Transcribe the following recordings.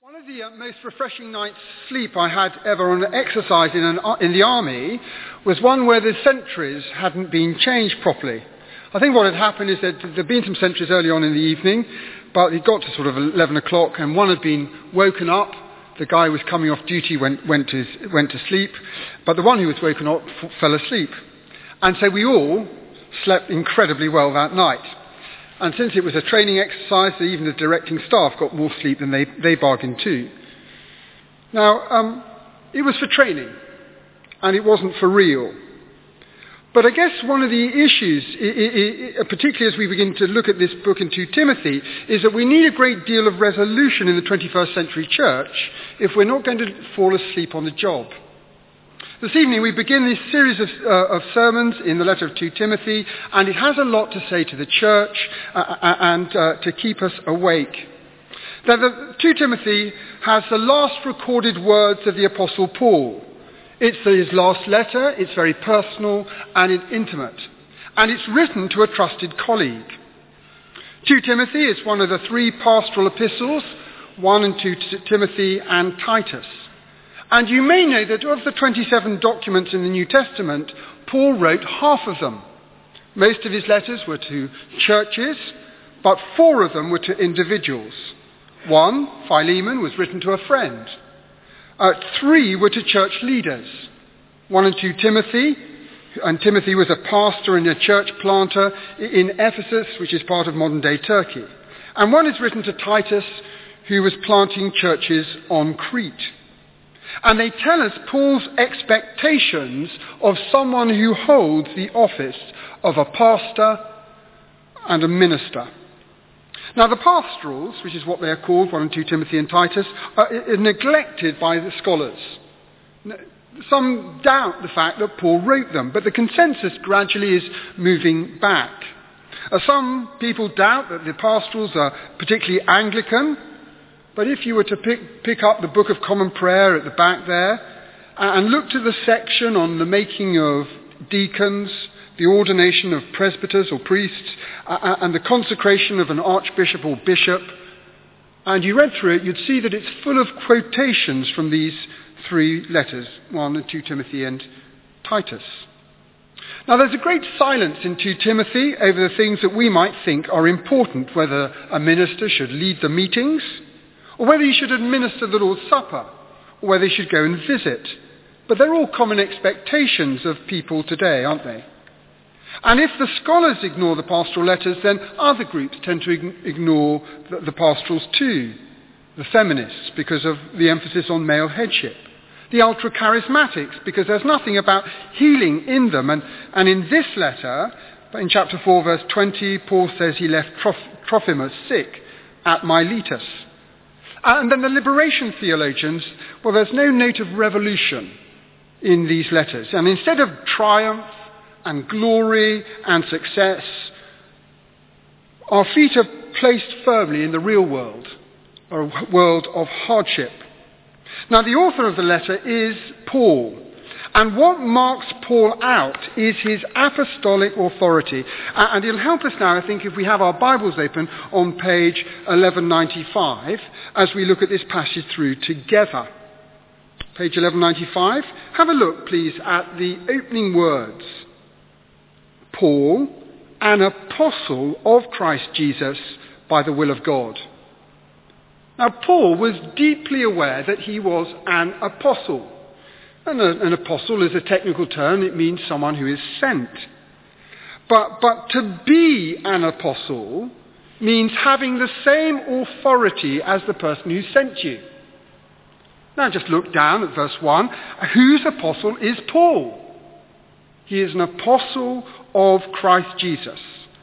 One of the most refreshing nights' sleep I had ever on an exercise in the army was one where the sentries hadn't been changed properly. I think what had happened is that there'd been some sentries early on in the evening, but it got to sort of 11 o'clock and one had been woken up. The guy who was coming off duty went to sleep, but the one who was woken up fell asleep. And so we all slept incredibly well that night. And since it was a training exercise, even the directing staff got more sleep than they bargained to. Now, it was for training, and it wasn't for real. But I guess one of the issues, particularly as we begin to look at this book in 2 Timothy, is that we need a great deal of resolution in the 21st century church if we're not going to fall asleep on the job. This evening we begin this series of sermons in the letter of 2 Timothy, and it has a lot to say to the church and to keep us awake. Now, 2 Timothy has the last recorded words of the Apostle Paul. It's his last letter, it's very personal and it's intimate, and it's written to a trusted colleague. 2 Timothy is one of the 3 pastoral epistles, 1 and 2 Timothy and Titus. And you may know that of the 27 documents in the New Testament, Paul wrote half of them. Most of his letters were to churches, but 4 of them were to individuals. 1, Philemon, was written to a friend. 3 were to church leaders. 1 and 2 Timothy, and Timothy was a pastor and a church planter in Ephesus, which is part of modern-day Turkey. And 1 is written to Titus, who was planting churches on Crete. And they tell us Paul's expectations of someone who holds the office of a pastor and a minister. Now the pastorals, which is what they are called, 1 and 2 Timothy and Titus, are neglected by the scholars. Some doubt the fact that Paul wrote them, but the consensus gradually is moving back. Some people doubt that the pastorals are particularly Anglican, but if you were to pick up the Book of Common Prayer at the back there and look to the section on the making of deacons, the ordination of presbyters or priests, and the consecration of an archbishop or bishop, and you read through it, you'd see that it's full of quotations from these 3 letters, 1 and 2 Timothy and Titus. Now there's a great silence in 2 Timothy over the things that we might think are important, whether a minister should lead the meetings, or whether he should administer the Lord's Supper, or whether he should go and visit. But they're all common expectations of people today, aren't they? And if the scholars ignore the pastoral letters, then other groups tend to ignore the pastorals too. The feminists, because of the emphasis on male headship. The ultra-charismatics, because there's nothing about healing in them. And in this letter, in chapter 4, verse 20, Paul says he left Trophimus sick at Miletus. And then the liberation theologians, well, there's no note of revolution in these letters. And instead of triumph and glory and success, our feet are placed firmly in the real world, or a world of hardship. Now, the author of the letter is Paul. And what marks Paul out is his apostolic authority. And it'll help us now, I think, if we have our Bibles open on page 1195, as we look at this passage through together. Page 1195. Have a look, please, at the opening words. Paul, an apostle of Christ Jesus by the will of God. Now, Paul was deeply aware that he was an apostle. And an apostle is a technical term. It means someone who is sent. But to be an apostle means having the same authority as the person who sent you. Now just look down at verse 1. Whose apostle is Paul? He is an apostle of Christ Jesus.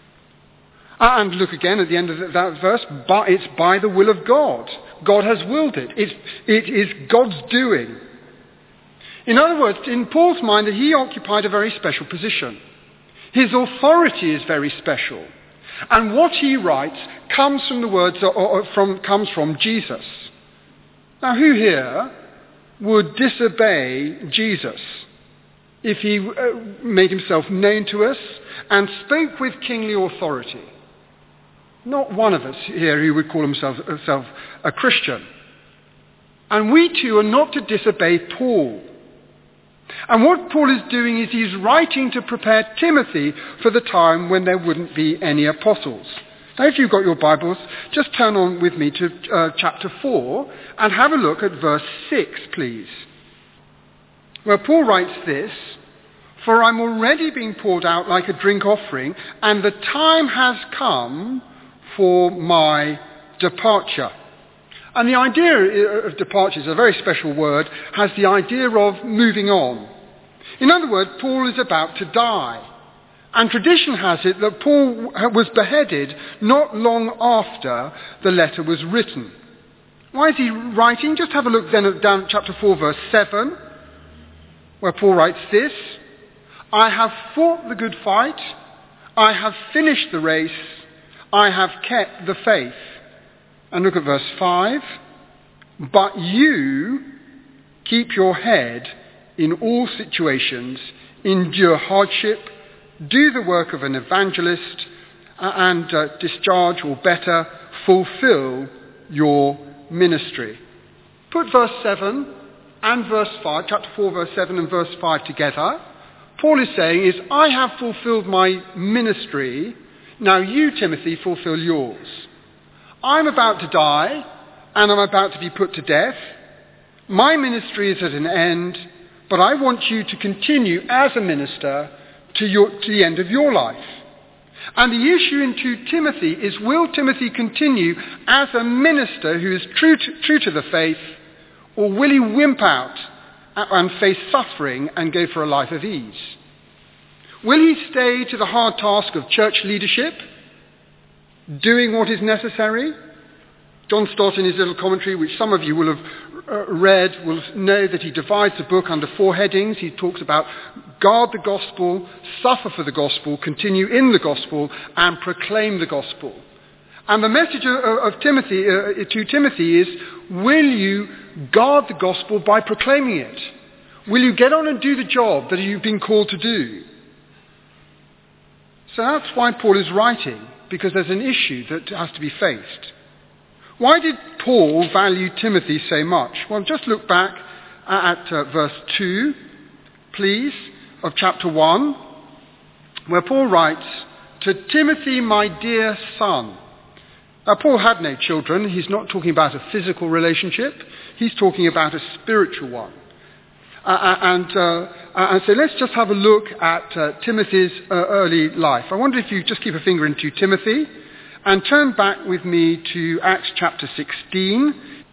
And look again at the end of that verse. But it's by the will of God. God has willed it. It is God's doing. In other words, in Paul's mind, that he occupied a very special position. His authority is very special. And what he writes comes from the words comes from Jesus. Now, who here would disobey Jesus if he made himself known to us and spoke with kingly authority? Not one of us here who would call himself a Christian. And we too are not to disobey Paul. And what Paul is doing is he's writing to prepare Timothy for the time when there wouldn't be any apostles. Now, if you've got your Bibles, just turn on with me to chapter 4 and have a look at verse 6, please. Where Paul writes this, "For I'm already being poured out like a drink offering, and the time has come for my departure." And the idea of departure is a very special word, has the idea of moving on. In other words, Paul is about to die. And tradition has it that Paul was beheaded not long after the letter was written. Why is he writing? Just have a look then at down chapter 4, verse 7, where Paul writes this, "I have fought the good fight, I have finished the race, I have kept the faith." And look at verse 5, "But you keep your head in all situations, endure hardship, do the work of an evangelist, and discharge, or better, fulfill your ministry." Put verse 7 and verse 5, chapter 4, verse 7 and verse 5 together. Paul is saying is, I have fulfilled my ministry, now you, Timothy, fulfill yours. I'm about to die, and I'm about to be put to death. My ministry is at an end, but I want you to continue as a minister to the end of your life. And the issue in 2 Timothy is, will Timothy continue as a minister who is true to the faith, or will he wimp out and face suffering and go for a life of ease? Will he stay to the hard task of church leadership, doing what is necessary? John Stott, in his little commentary, which some of you will have read, will know that he divides the book under 4 headings. He talks about guard the gospel, suffer for the gospel, continue in the gospel, and proclaim the gospel. And the message of Timothy, to Timothy is, will you guard the gospel by proclaiming it? Will you get on and do the job that you've been called to do? So that's why Paul is writing, because there's an issue that has to be faced. Why did Paul value Timothy so much? Well, just look back at verse 2, please, of chapter 1, where Paul writes, "To Timothy, my dear son." Now, Paul had no children. He's not talking about a physical relationship. He's talking about a spiritual one. And so let's just have a look at Timothy's early life. I wonder if you just keep a finger into Timothy and turn back with me to Acts chapter 16.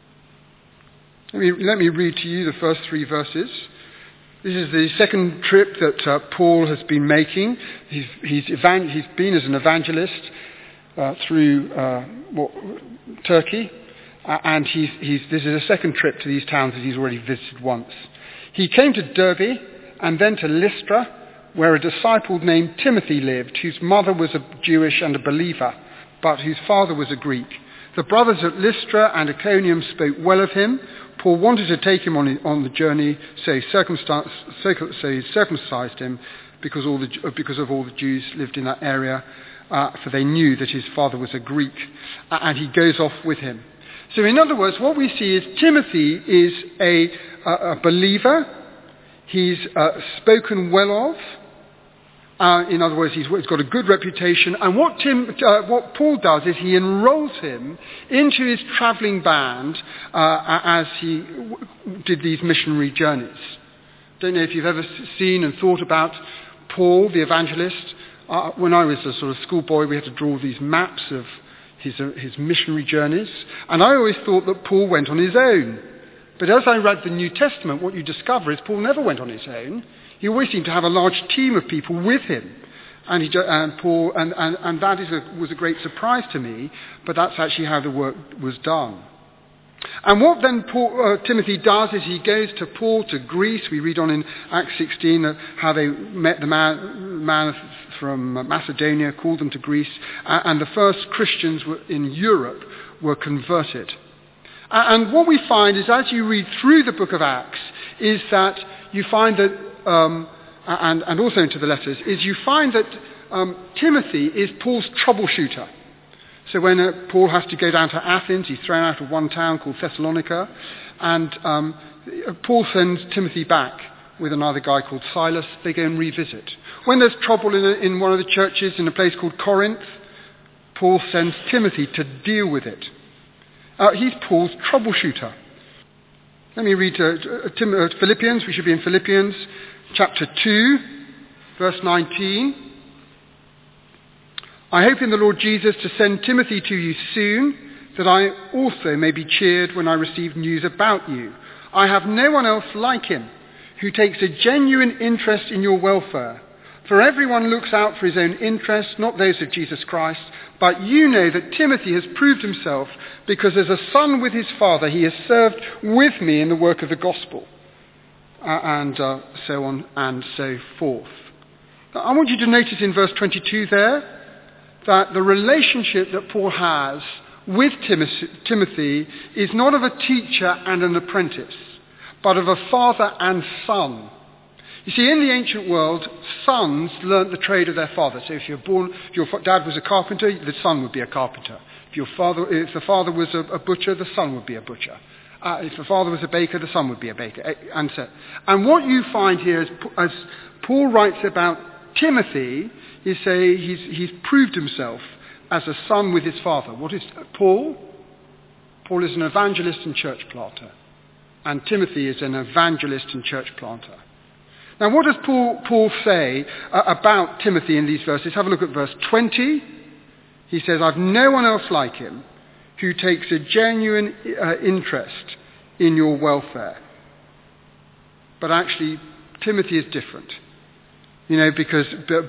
Let me read to you the first 3 verses. This is the second trip that Paul has been making. He's been as an evangelist through Turkey, and this is a second trip to these towns that he's already visited once. He came to Derbe and then to Lystra, where a disciple named Timothy lived, whose mother was a Jewish and a believer, but whose father was a Greek. The brothers at Lystra and Iconium spoke well of him. Paul wanted to take him on the journey, so he circumcised him because of all the Jews lived in that area, for they knew that his father was a Greek, and he goes off with him. So in other words, what we see is Timothy is a believer. He's spoken well of. In other words, he's got a good reputation. And what Paul does is he enrolls him into his travelling band as he did these missionary journeys. Don't know if you've ever seen and thought about Paul, the evangelist. When I was a sort of schoolboy, we had to draw these maps of his missionary journeys. And I always thought that Paul went on his own. But as I read the New Testament, what you discover is Paul never went on his own. He always seemed to have a large team of people with him. And that was a great surprise to me, but that's actually how the work was done. And what then Timothy does is he goes to Paul to Greece. We read on in Acts 16 how they met the man from Macedonia, called them to Greece, and the first Christians in Europe were converted. And what we find is, as you read through the book of Acts, is that you find that, and also into the letters, is you find that Timothy is Paul's troubleshooter. So when Paul has to go down to Athens, he's thrown out of one town called Thessalonica, and Paul sends Timothy back with another guy called Silas. They go and revisit. When there's trouble in one of the churches in a place called Corinth, Paul sends Timothy to deal with it. He's Paul's troubleshooter. Let me read Philippians. We should be in Philippians chapter 2, verse 19. I hope in the Lord Jesus to send Timothy to you soon, that I also may be cheered when I receive news about you. I have no one else like him, who takes a genuine interest in your welfare. For everyone looks out for his own interests, not those of Jesus Christ. But you know that Timothy has proved himself, because as a son with his father, he has served with me in the work of the gospel. And so on and so forth. Now, I want you to notice in verse 22 there, that the relationship that Paul has with Timothy is not of a teacher and an apprentice, but of a father and son. You see, in the ancient world, sons learnt the trade of their father. So if your dad was a carpenter, the son would be a carpenter. If the father was a butcher, the son would be a butcher. If the father was a baker, the son would be a baker. And what you find here, as Paul writes about Timothy, is he's proved himself as a son with his father. What is Paul? Paul is an evangelist and church planter. And Timothy is an evangelist and church planter. Now, what does Paul say about Timothy in these verses? Have a look at verse 20. He says, I've no one else like him who takes a genuine interest in your welfare. But actually, Timothy is different. You know, because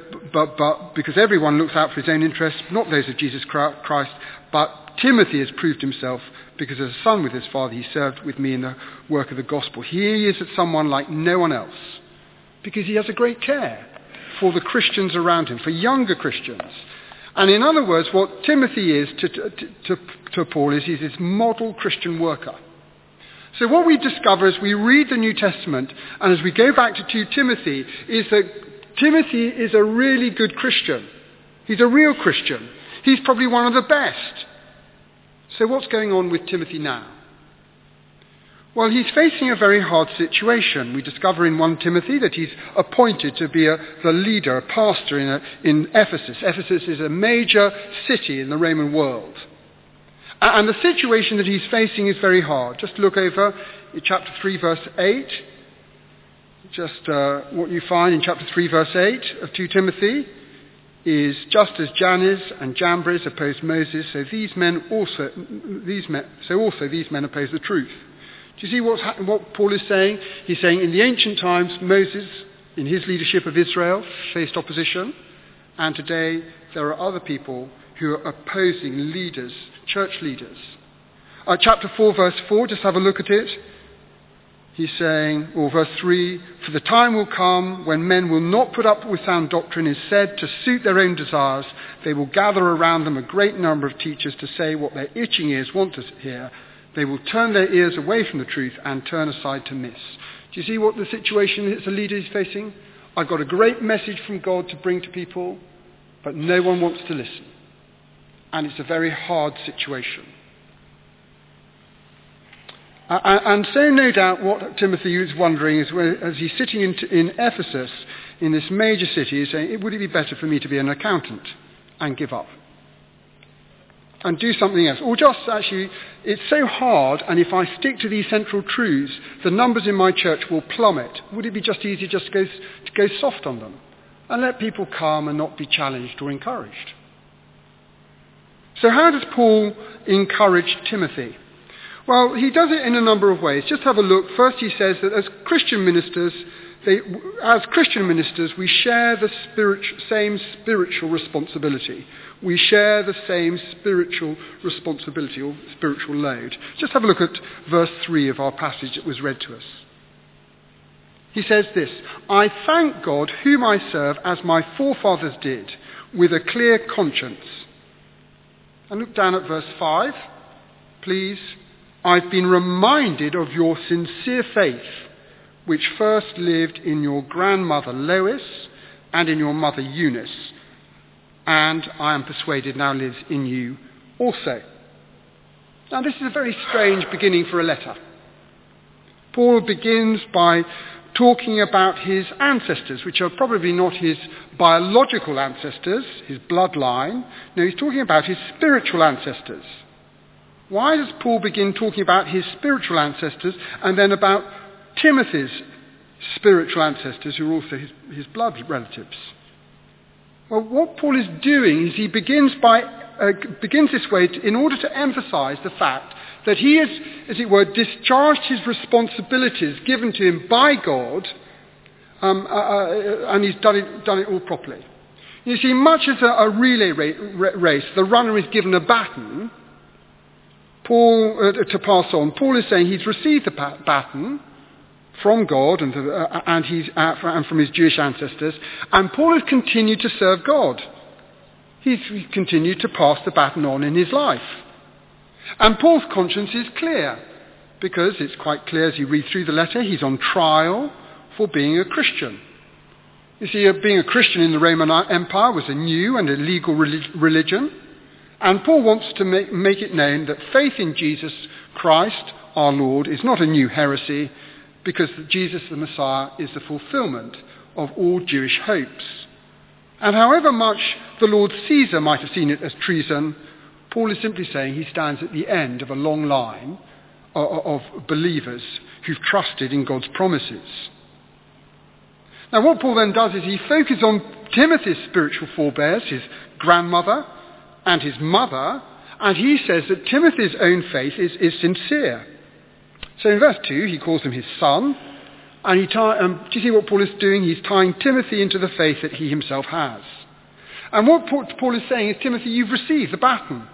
everyone looks out for his own interests, not those of Jesus Christ, but Timothy has proved himself, because as a son with his father, he served with me in the work of the gospel. He is someone like no one else, because he has a great care for the Christians around him, for younger Christians. And in other words, what Timothy is to Paul is he's this model Christian worker. So what we discover as we read the New Testament and as we go back to 2 Timothy is that Timothy is a really good Christian. He's a real Christian. He's probably one of the best. So what's going on with Timothy now? Well, he's facing a very hard situation. We discover in 1 Timothy that he's appointed to be the leader, a pastor in Ephesus. Ephesus is a major city in the Roman world. And the situation that he's facing is very hard. Just look over in chapter 3, verse 8. What you find in chapter 3, verse 8 of 2 Timothy is just as Jannes and Jambres opposed Moses, so these men oppose the truth. Do you see what Paul is saying? He's saying in the ancient times, Moses, in his leadership of Israel, faced opposition. And today, there are other people who are opposing leaders, church leaders. Chapter 4, verse 4, just have a look at it. He's saying, or verse 3, for the time will come when men will not put up with sound doctrine, is said to suit their own desires. They will gather around them a great number of teachers to say what their itching ears want to hear. They will turn their ears away from the truth and turn aside to myths. Do you see what the situation is the leader is facing? I've got a great message from God to bring to people, but no one wants to listen. And it's a very hard situation. And so no doubt what Timothy is wondering is, as he's sitting in Ephesus, in this major city, he's saying, would it be better for me to be an accountant and give up? And do something else. Or just actually, it's so hard, and if I stick to these central truths, the numbers in my church will plummet. Would it be just easier just to go soft on them and let people come and not be challenged or encouraged? So how does Paul encourage Timothy? Well, he does it in a number of ways. Just have a look. First, he says that as Christian ministers, we share the same spiritual responsibility. We share the same spiritual responsibility or spiritual load. Just have a look at verse 3 of our passage that was read to us. He says this, I thank God whom I serve as my forefathers did, with a clear conscience. And look down at verse 5, please. I've been reminded of your sincere faith, which first lived in your grandmother Lois and in your mother Eunice, and I am persuaded now lives in you also. Now this is a very strange beginning for a letter. Paul begins by talking about his ancestors, which are probably not his biological ancestors, his bloodline. No, he's talking about his spiritual ancestors. Why does Paul begin talking about his spiritual ancestors and then about Timothy's spiritual ancestors, who are also his blood relatives? Well, what Paul is doing is he begins this way in order to emphasize the fact that he has, as it were, discharged his responsibilities given to him by God, and he's done it all properly. You see, much as a relay race, the runner is given a baton to pass on. Paul is saying he's received the baton from God and from his Jewish ancestors, and Paul has continued to serve God. He's continued to pass the baton on in his life. And Paul's conscience is clear, because it's quite clear as you read through the letter, he's on trial for being a Christian. You see, being a Christian in the Roman Empire was a new and illegal religion, and Paul wants to make it known that faith in Jesus Christ, our Lord, is not a new heresy, because Jesus the Messiah is the fulfillment of all Jewish hopes. And however much the Lord Caesar might have seen it as treason, Paul is simply saying he stands at the end of a long line of believers who've trusted in God's promises. Now what Paul then does is he focuses on Timothy's spiritual forebears, his grandmother and his mother, and he says that Timothy's own faith is sincere. So in verse 2 he calls him his son, and do you see what Paul is doing? He's tying Timothy into the faith that he himself has. And what Paul is saying is, Timothy, you've received the baton.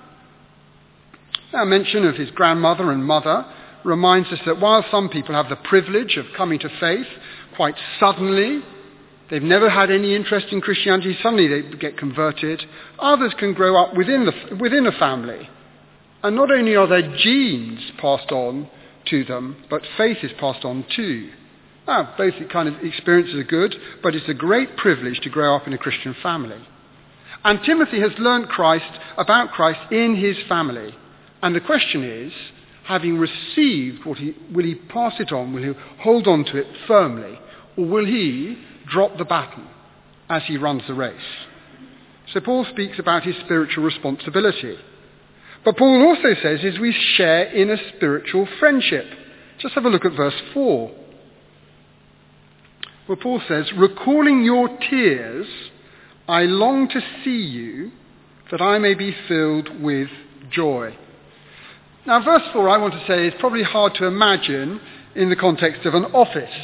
Our mention of his grandmother and mother reminds us that while some people have the privilege of coming to faith quite suddenly, they've never had any interest in Christianity, suddenly they get converted, others can grow up within a family. And not only are their genes passed on to them, but faith is passed on too. Now, both kind of experiences are good, but it's a great privilege to grow up in a Christian family. And Timothy has learned about Christ in his family. And the question is, having received will he pass it on? Will he hold on to it firmly? Or will he drop the baton as he runs the race? So Paul speaks about his spiritual responsibility. But Paul also says is we share in a spiritual friendship. Just have a look at verse 4. Where Paul says, recalling your tears, I long to see you, that I may be filled with joy. Now, verse 4, I want to say, is probably hard to imagine in the context of an office,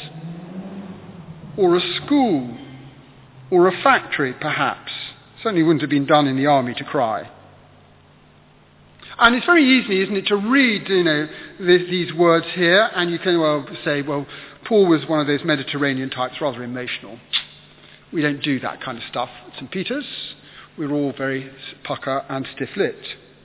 or a school, or a factory, perhaps. Certainly wouldn't have been done in the army to cry. And it's very easy, isn't it, to read, these words here, and you can say, Paul was one of those Mediterranean types, rather emotional. We don't do that kind of stuff at St. Peter's. We're all very pucker and stiff-lipped.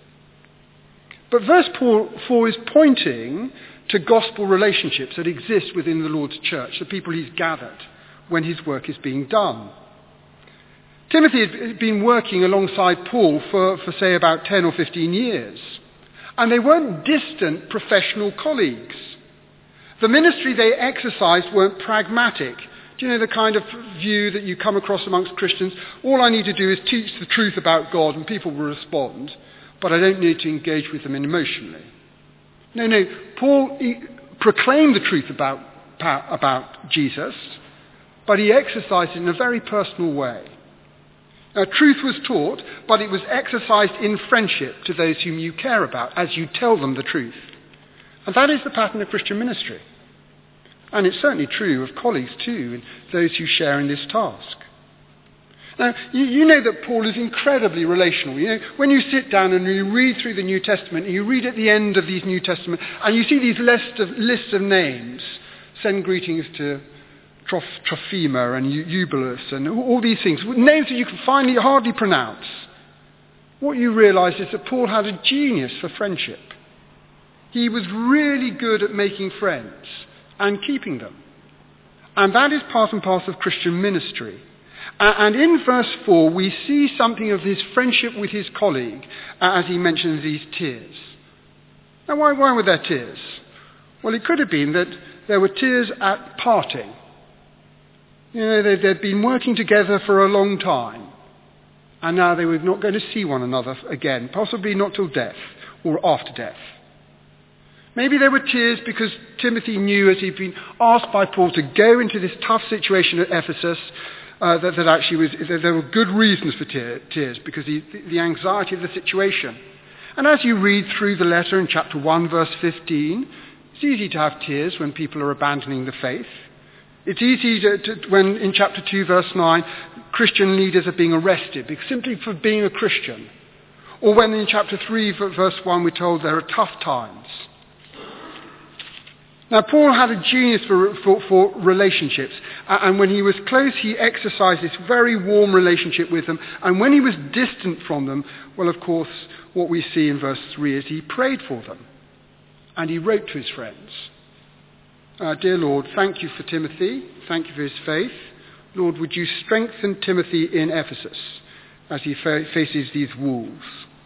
But verse 4 is pointing to gospel relationships that exist within the Lord's church, the people he's gathered when his work is being done. Timothy had been working alongside Paul for say, about 10 or 15 years. And they weren't distant professional colleagues. The ministry they exercised weren't pragmatic. Do you know the kind of view that you come across amongst Christians? All I need to do is teach the truth about God and people will respond, but I don't need to engage with them emotionally. No. Paul proclaimed the truth about Jesus, but he exercised it in a very personal way. Now, truth was taught, but it was exercised in friendship to those whom you care about as you tell them the truth. And that is the pattern of Christian ministry. And it's certainly true of colleagues too, and those who share in this task. Now, you know that Paul is incredibly relational. When you sit down and you read through the New Testament, and you read at the end of these New Testament, and you see these lists of names, send greetings to Trophimus and Eubulus and all these things, names that you can finally hardly pronounce. What you realise is that Paul had a genius for friendship. He was really good at making friends and keeping them. And that is part and parcel of Christian ministry. And in verse 4, we see something of his friendship with his colleague as he mentions these tears. Now, why were there tears? Well, it could have been that there were tears at parting. You know, they'd been working together for a long time, and now they were not going to see one another again, possibly not till death or after death. Maybe there were tears because Timothy knew, as he'd been asked by Paul to go into this tough situation at Ephesus, that there were good reasons for tears, because the anxiety of the situation. And as you read through the letter in chapter 1, verse 15, it's easy to have tears when people are abandoning the faith. It's easy when in chapter 2, verse 9, Christian leaders are being arrested simply for being a Christian. Or when in chapter 3, verse 1, we're told there are tough times. Now, Paul had a genius for relationships, and when he was close, he exercised this very warm relationship with them, and when he was distant from them, well, of course, what we see in verse 3 is he prayed for them, and he wrote to his friends. Dear Lord, thank you for Timothy, thank you for his faith. Lord, would you strengthen Timothy in Ephesus as he faces these wolves?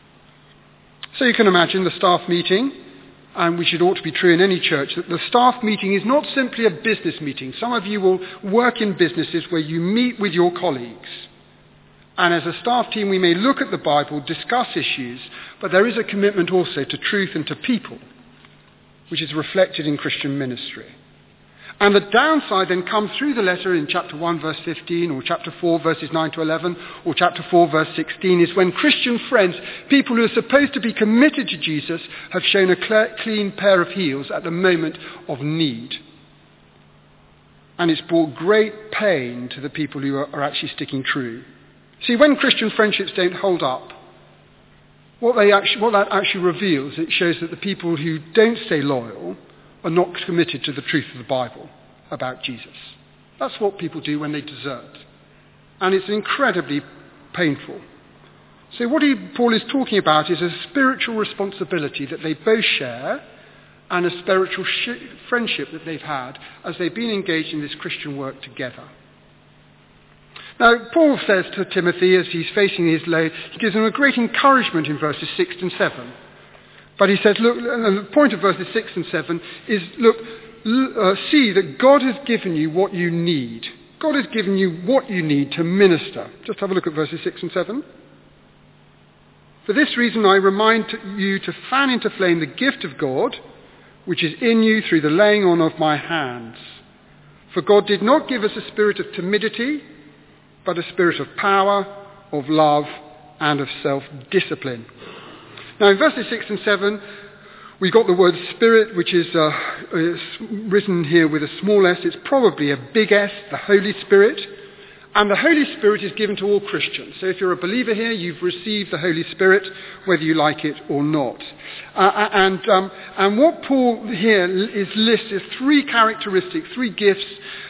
So you can imagine the staff meeting, and which it ought to be true in any church, that the staff meeting is not simply a business meeting. Some of you will work in businesses where you meet with your colleagues. And as a staff team, we may look at the Bible, discuss issues, but there is a commitment also to truth and to people, which is reflected in Christian ministry. And the downside then comes through the letter in chapter 1, verse 15, or chapter 4, verses 9 to 11, or chapter 4, verse 16, is when Christian friends, people who are supposed to be committed to Jesus, have shown a clean pair of heels at the moment of need. And it's brought great pain to the people who are actually sticking true. See, when Christian friendships don't hold up, what that actually reveals, it shows that the people who don't stay loyal are not committed to the truth of the Bible about Jesus. That's what people do when they desert. And it's incredibly painful. So what Paul is talking about is a spiritual responsibility that they both share, and a spiritual friendship that they've had as they've been engaged in this Christian work together. Now, Paul says to Timothy, as he's facing his load, he gives him a great encouragement in verses 6 and 7. But he says, look, the point of verses 6 and 7 is, see that God has given you what you need. God has given you what you need to minister. Just have a look at verses 6 and 7. For this reason I remind you to fan into flame the gift of God, which is in you through the laying on of my hands. For God did not give us a spirit of timidity, but a spirit of power, of love, and of self-discipline. Now in verses 6 and 7, we got the word spirit, which is written here with a small s. It's probably a big S, the Holy Spirit. And the Holy Spirit is given to all Christians. So if you're a believer here, you've received the Holy Spirit, whether you like it or not. And what Paul here lists is three characteristics, three gifts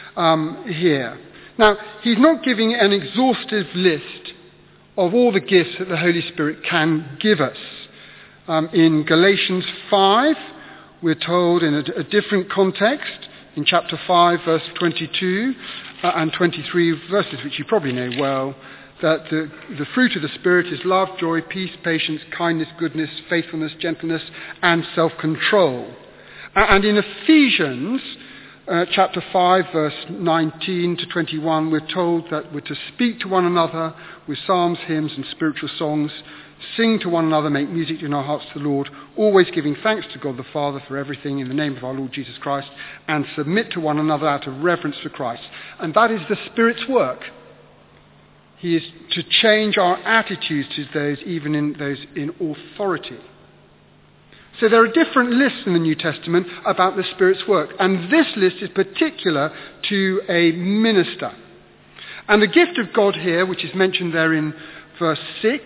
here. Now, he's not giving an exhaustive list of all the gifts that the Holy Spirit can give us. In Galatians 5, we're told in a different context, in chapter 5, verse 22 and 23, verses which you probably know well, that the fruit of the Spirit is love, joy, peace, patience, kindness, goodness, faithfulness, gentleness, and self-control. And in Ephesians chapter 5, verse 19 to 21, we're told that we're to speak to one another with psalms, hymns, and spiritual songs, sing to one another, make music in our hearts to the Lord, always giving thanks to God the Father for everything in the name of our Lord Jesus Christ, and submit to one another out of reverence for Christ. And that is the Spirit's work. He is to change our attitudes to those, even in those in authority. So there are different lists in the New Testament about the Spirit's work, and this list is particular to a minister. And the gift of God here, which is mentioned there in verse 6,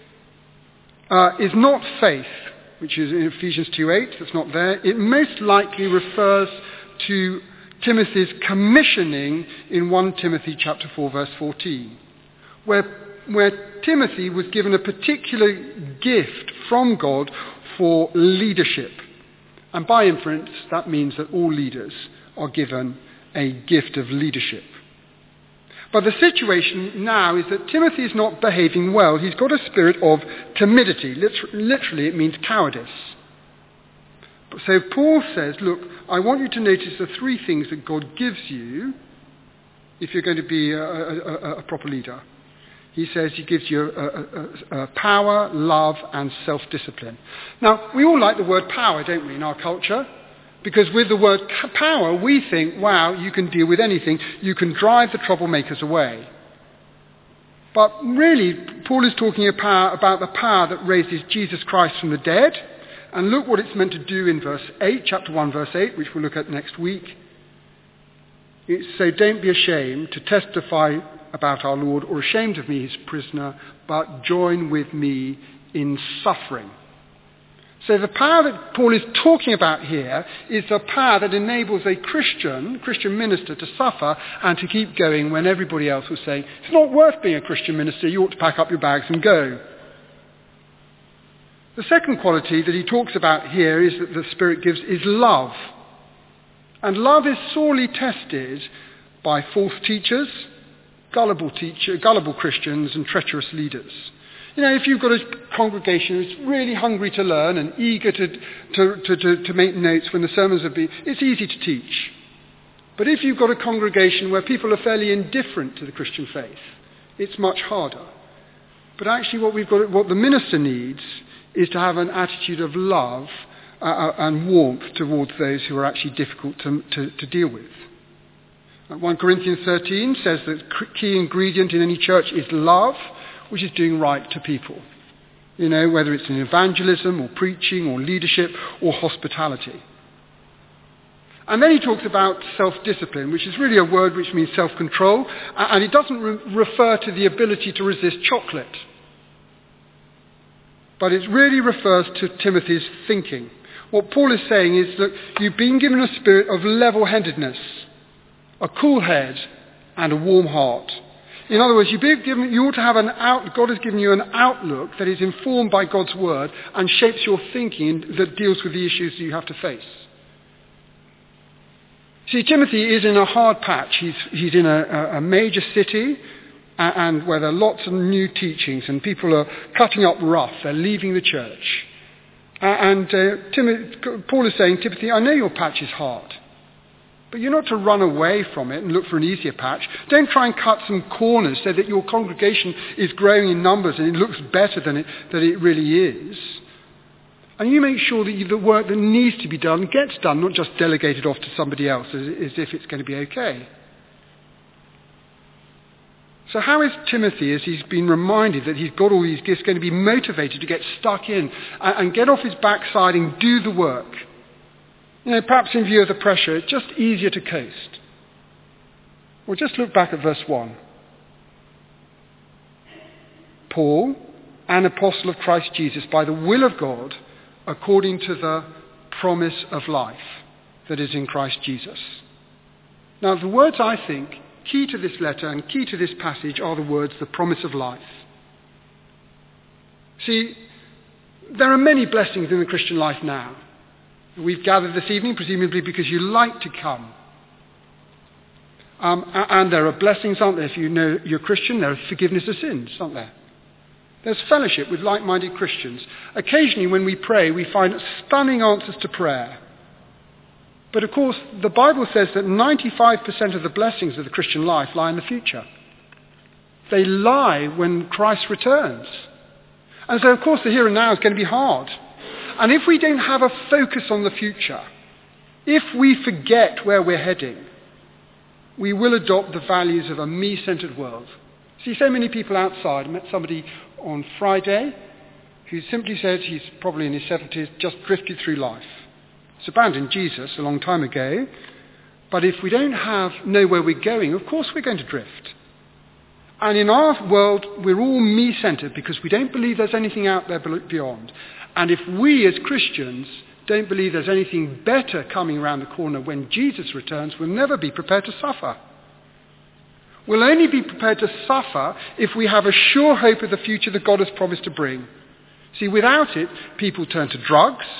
is not faith, which is in Ephesians 2:8, that's not there. It most likely refers to Timothy's commissioning in 1 Timothy chapter 4, verse 14, where Timothy was given a particular gift from God for leadership. And by inference, that means that all leaders are given a gift of leadership. But the situation now is that Timothy is not behaving well. He's got a spirit of timidity. Literally, it means cowardice. So Paul says, look, I want you to notice the three things that God gives you if you're going to be a proper leader. He says he gives you power, love, and self-discipline. Now, we all like the word power, don't we, in our culture? Because with the word power, we think, wow, you can deal with anything. You can drive the troublemakers away. But really, Paul is talking about the power that raises Jesus Christ from the dead. And look what it's meant to do in verse 8, chapter 1, verse 8, which we'll look at next week. So don't be ashamed to testify about our Lord, or ashamed of me, his prisoner, but join with me in suffering. So the power that Paul is talking about here is the power that enables a Christian minister to suffer and to keep going when everybody else was saying, it's not worth being a Christian minister, you ought to pack up your bags and go. The second quality that he talks about here is that the Spirit gives is love. And love is sorely tested by false teachers, gullible Christians and treacherous leaders. You know, if you've got a congregation who's really hungry to learn and eager to make notes when the sermons are being, it's easy to teach. But if you've got a congregation where people are fairly indifferent to the Christian faith, it's much harder. But actually what the minister needs is to have an attitude of love and warmth towards those who are actually difficult to deal with. 1 Corinthians 13 says that the key ingredient in any church is love, which is doing right to people. You know, whether it's in evangelism or preaching or leadership or hospitality. And then he talks about self-discipline, which is really a word which means self-control, and it doesn't refer to the ability to resist chocolate. But it really refers to Timothy's thinking. What Paul is saying is that you've been given a spirit of level-headedness, a cool head, and a warm heart. In other words, you ought to have God has given you an outlook that is informed by God's word and shapes your thinking that deals with the issues you have to face. See, Timothy is in a hard patch. He's in a major city and where there are lots of new teachings and people are cutting up rough. They're leaving the church. Paul is saying, Timothy, I know your patch is hard. But you're not to run away from it and look for an easier patch. Don't try and cut some corners so that your congregation is growing in numbers and it looks better than it really is. And you make sure that the work that needs to be done gets done, not just delegated off to somebody else as if it's going to be okay. So how is Timothy, as he's been reminded that he's got all these gifts, going to be motivated to get stuck in and get off his backside and do the work? You know, perhaps in view of the pressure, it's just easier to coast. Well, just look back at verse 1. Paul, an apostle of Christ Jesus, by the will of God, according to the promise of life that is in Christ Jesus. Now, the words I think key to this letter and key to this passage are the words, the promise of life. See, there are many blessings in the Christian life now. We've gathered this evening, presumably because you like to come. And there are blessings, aren't there? If you know you're Christian, there is forgiveness of sins, aren't there? There's fellowship with like-minded Christians. Occasionally when we pray, we find stunning answers to prayer. But of course, the Bible says that 95% of the blessings of the Christian life lie in the future. They lie when Christ returns. And so, of course, the here and now is going to be hard. And if we don't have a focus on the future, if we forget where we're heading, we will adopt the values of a me-centered world. See, so many people outside. I met somebody on Friday who simply said he's probably in his 70s, just drifted through life. He's abandoned Jesus a long time ago, but if we don't know where we're going, of course we're going to drift. And in our world, we're all me-centered because we don't believe there's anything out there beyond. And if we as Christians don't believe there's anything better coming around the corner when Jesus returns, we'll never be prepared to suffer. We'll only be prepared to suffer if we have a sure hope of the future that God has promised to bring. See, without it, people turn to drugs,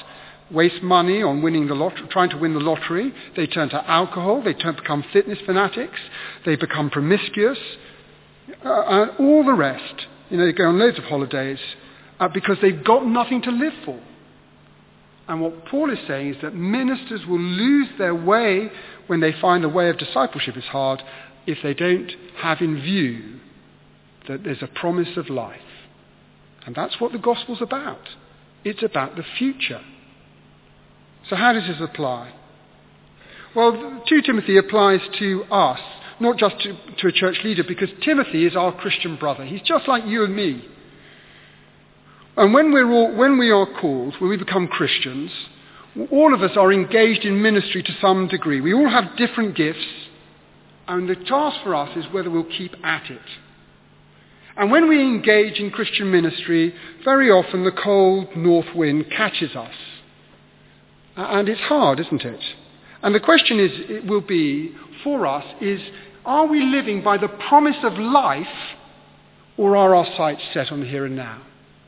waste money on trying to win the lottery. They turn to alcohol. They become fitness fanatics. They become promiscuous. All the rest. They go on loads of holidays because they've got nothing to live for. And what Paul is saying is that ministers will lose their way when they find the way of discipleship is hard if they don't have in view that there's a promise of life. And that's what the gospel's about. It's about the future. So how does this apply? Well, 2 Timothy applies to us, not just to a church leader, because Timothy is our Christian brother. He's just like you and me. And when we are called, when we become Christians, all of us are engaged in ministry to some degree. We all have different gifts, and the task for us is whether we'll keep at it. And when we engage in Christian ministry, very often the cold north wind catches us. And it's hard, isn't it? And the question will be, for us, are we living by the promise of life, or are our sights set on the here and now?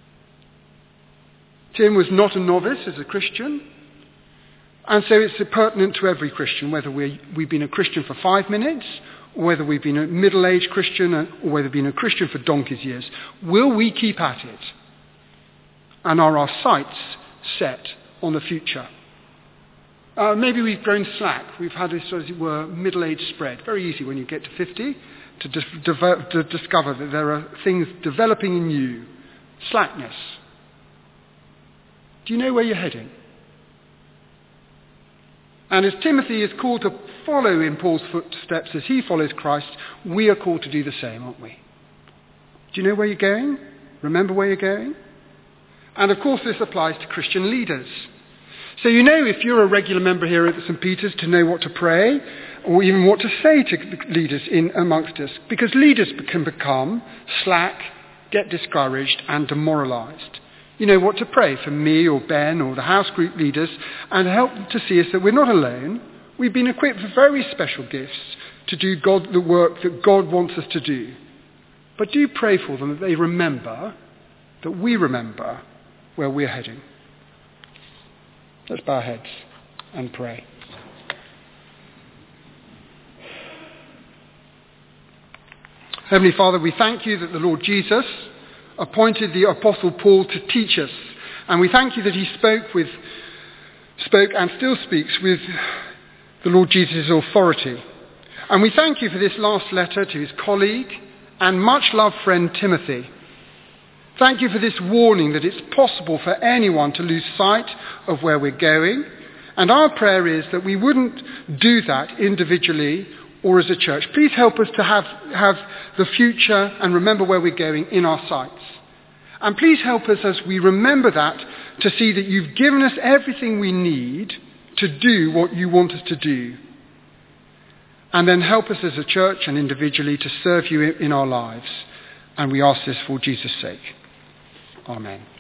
Tim was not a novice as a Christian, and so it's pertinent to every Christian, whether we've been a Christian for 5 minutes, or whether we've been a middle-aged Christian, or whether we've been a Christian for donkey's years. Will we keep at it? And are our sights set on the future? Maybe we've grown slack. We've had this, as it were, middle-age spread. Very easy when you get to 50 to discover that there are things developing in you. Slackness. Do you know where you're heading? And as Timothy is called to follow in Paul's footsteps as he follows Christ, we are called to do the same, aren't we? Do you know where you're going? Remember where you're going? And of course this applies to Christian leaders. So if you're a regular member here at St. Peter's, to know what to pray, or even what to say to leaders in amongst us. Because leaders can become slack, get discouraged and demoralised. You know what to pray for me or Ben or the house group leaders, and help to see us that we're not alone. We've been equipped with very special gifts to do the work that God wants us to do. But do pray for them that they remember, that we remember where we're heading. Let's bow our heads and pray. Heavenly Father, we thank you that the Lord Jesus appointed the Apostle Paul to teach us. And we thank you that he spoke and still speaks with the Lord Jesus' authority. And we thank you for this last letter to his colleague and much-loved friend Timothy. Thank you for this warning that it's possible for anyone to lose sight of where we're going. And our prayer is that we wouldn't do that individually or as a church. Please help us to have the future and remember where we're going in our sights. And please help us as we remember that to see that you've given us everything we need to do what you want us to do. And then help us as a church and individually to serve you in our lives. And we ask this for Jesus' sake. Amen.